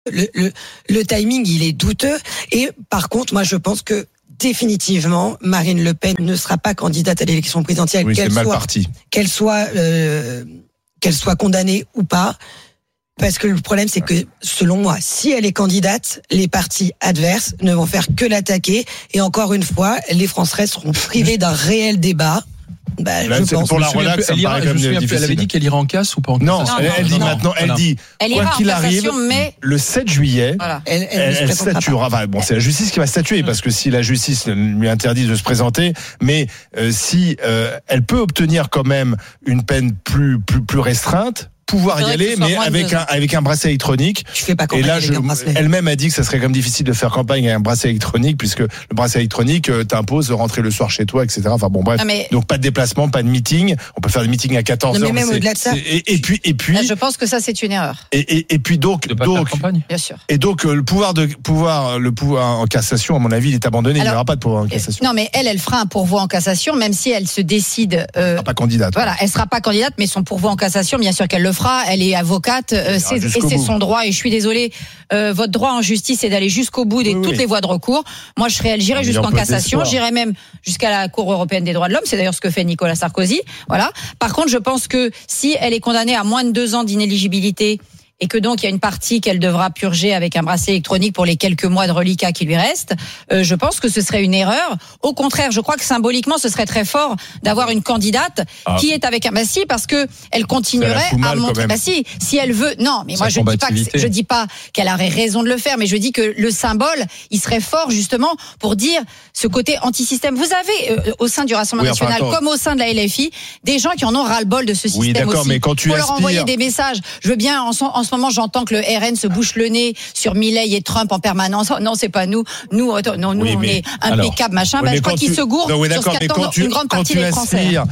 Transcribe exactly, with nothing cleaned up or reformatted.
Le, le, le timing, il est douteux. Et par contre, moi, je pense que définitivement, Marine Le Pen ne sera pas candidate à l'élection présidentielle, oui, qu'elle, c'est mal soit, parti. qu'elle soit, euh, qu'elle soit condamnée ou pas. Parce que le problème, c'est que, selon moi, si elle est candidate, les partis adverses ne vont faire que l'attaquer. Et encore une fois, les Français seront privés d'un réel débat. Bah, Là, je c'est pense. pour la Je me souviens relax, plus, ça me elle, ira, paraît je me comme souviens plus, difficile. elle avait dit qu'elle irait en casse ou pas en Non, cassation. elle, elle dit non, maintenant, elle voilà. dit, Elle quoi ira en qu'il arrive, cassation, mais le sept juillet, voilà. Elle, elle, elle, ne se elle présentera pas. statuera. Enfin, bon, c'est la justice qui va statuer, parce que si la justice lui interdit de se présenter, mais euh, si euh, elle peut obtenir quand même une peine plus plus plus restreinte, pouvoir y Faudrait que aller, ce soit mais moins de avec deux un ans. avec un bracelet électronique. Je fais pas Et campagne là, avec je, un bracelet. elle-même a dit que ça serait comme difficile de faire campagne avec un bracelet électronique, puisque le bracelet électronique euh, t'impose de rentrer le soir chez toi, et cetera. Enfin bon, bref. Non, mais- Donc pas de déplacement, pas de meeting. On peut faire des meetings à quatorze Non, heures. mais même c'est- au-delà de ça- c'est- Et, et puis et puis Là, je pense que ça c'est une erreur, et, et, et puis donc De pas donc faire campagne. bien sûr. et donc euh, le pouvoir de pouvoir le pouvoir en cassation, à mon avis, il est abandonné. il n'y Alors, aura pas de pouvoir en cassation. Non, mais elle, elle fera un pourvoi en cassation, même si elle se décide. Euh, Elle sera pas candidate. Voilà, elle sera pas candidate, mais son pourvoi en cassation, bien sûr qu'elle le fera. Elle est avocate, euh, ira c'est, et jusqu'au c'est bout. son droit. Et je suis désolée, euh, votre droit en justice, c'est d'aller jusqu'au bout de Oui, toutes oui. les voies de recours. Moi, je serais, j'irai On y jusqu'en en peut cassation, décevoir. j'irai même jusqu'à la Cour européenne des droits de l'homme. C'est d'ailleurs ce que fait Nicolas Sarkozy. Voilà. Par contre, je pense que si elle est condamnée à moins de deux ans d'inéligibilité, et que donc il y a une partie qu'elle devra purger avec un bracelet électronique pour les quelques mois de reliquat qui lui restent, euh, je pense que ce serait une erreur. Au contraire, je crois que symboliquement, ce serait très fort d'avoir une candidate Ah. qui est avec un bah si, parce que elle continuerait Ça la fout mal, à quand montrer même. bah si, si elle veut. Non, mais Sa moi je dis pas que combativité. c'est- je dis pas qu'elle aurait raison de le faire, mais je dis que le symbole, il serait fort justement pour dire ce côté anti-système. Vous avez euh, au sein du Rassemblement Oui, enfin, national, attends. comme au sein de la L F I, des gens qui en ont ras-le-bol de ce Oui, système d'accord, aussi. mais quand tu Faut leur aspires- envoyer des messages. Je veux bien. En ce, en ce moment, j'entends que le R N se bouche le nez sur Milei et Trump en permanence. Oh, non, c'est pas nous. Nous, attends, non, nous, Oui, on mais- est impeccable, machin. Oui, Bah, mais je crois quand qu'ils tu- se gourrent Non, oui, sur ce d'accord, mais qu'attendent quand tu- une grande quand partie tu des Français. aspires